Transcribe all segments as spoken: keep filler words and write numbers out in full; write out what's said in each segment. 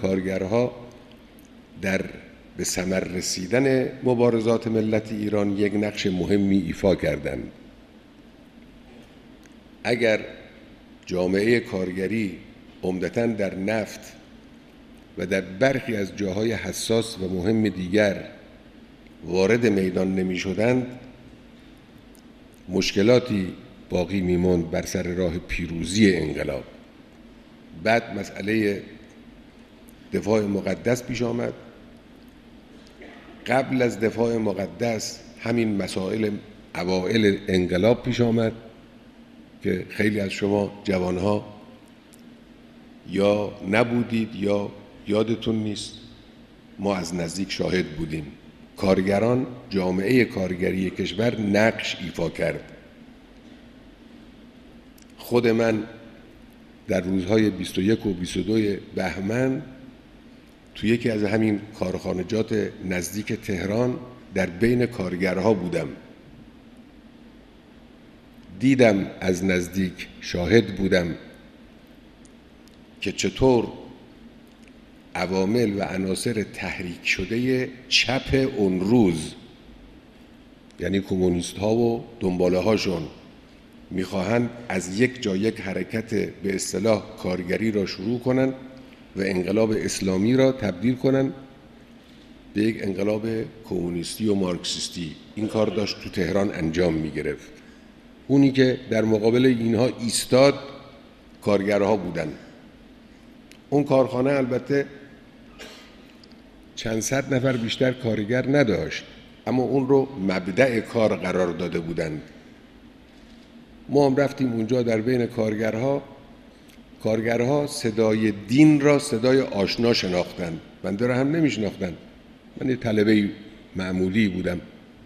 کارگرها در به ثمر رسیدن مبارزات ملت ایران یک نقش مهمی ایفا کردند. اگر جامعه کارگری عمدتاً در نفت و در برخی از جاهای حساس و مهم دیگر وارد میدان نمی شدند، مشکلاتی باقی می ماند بر سر راه پیروزی انقلاب. بعد مسئله دفاع مقدس پیش آمد. قبل از دفاع مقدس همین مسائل اوائل انقلاب پیش آمد که خیلی از شما جوانها یا نبودید یا یادتون نیست، ما از نزدیک شاهد بودیم. کارگران، جامعه کارگری کشور نقش ایفا کرد. خود من در روزهای بیست و یک و بیست و دو بهمن توی یکی از همین کارخانجات نزدیک تهران در بین کارگرها بودم. دیدم، از نزدیک شاهد بودم که چطور عوامل و عناصر تحریک شده چپ اون روز، یعنی کمونیست ها و دنباله هاشون، میخواهند از یک جا یک حرکت به اصطلاح کارگری را شروع کنند و انقلاب اسلامی را تبدیل کنند به یک انقلاب کمونیستی و مارکسیستی. این کار داشت تو تهران انجام میگرفت. اونی که در مقابل اینها ایستاد کارگرها بودن. اون کارخانه البته چند صد نفر بیشتر کارگر نداشت، اما اون رو مبدأ کار قرار داده بودند. ما هم رفتیم اونجا در بین کارگرها. کارگرها صدای دین را صدای آشنا شناختند، بنده را هم نمیشناختند. من یه طلبه معمولی بودم.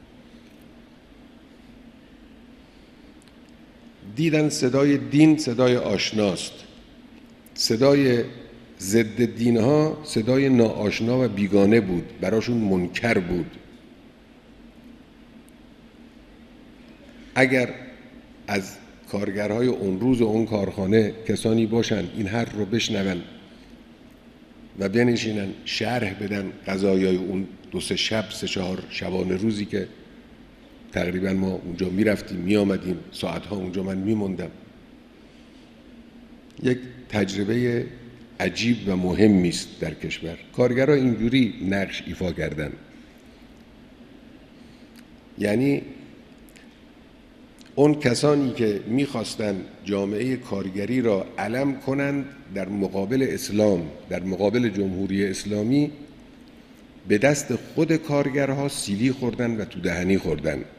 دیدن صدای دین صدای آشناست. صدای ضد دین ها صدای ناآشنا و بیگانه بود، براشون منکر بود. اگر از کارگرهای اون روز و اون کارخانه کسانی باشن این حرف رو بشنون و بنشینن شرح بدن قضایای اون دو سه شب سه چهار شبانه روزی که تقریبا ما اونجا میرفتیم می آمدیم، ساعتها اونجا من میموندم، یک تجربه عجیب و مهمی است در کشور. کارگرها اینجوری نقش ایفا کردن. یعنی اون کسانی که میخواستن جامعه کارگری را علم کنند در مقابل اسلام، در مقابل جمهوری اسلامی، به دست خود کارگرها سیلی خوردن و تو دهنی خوردن.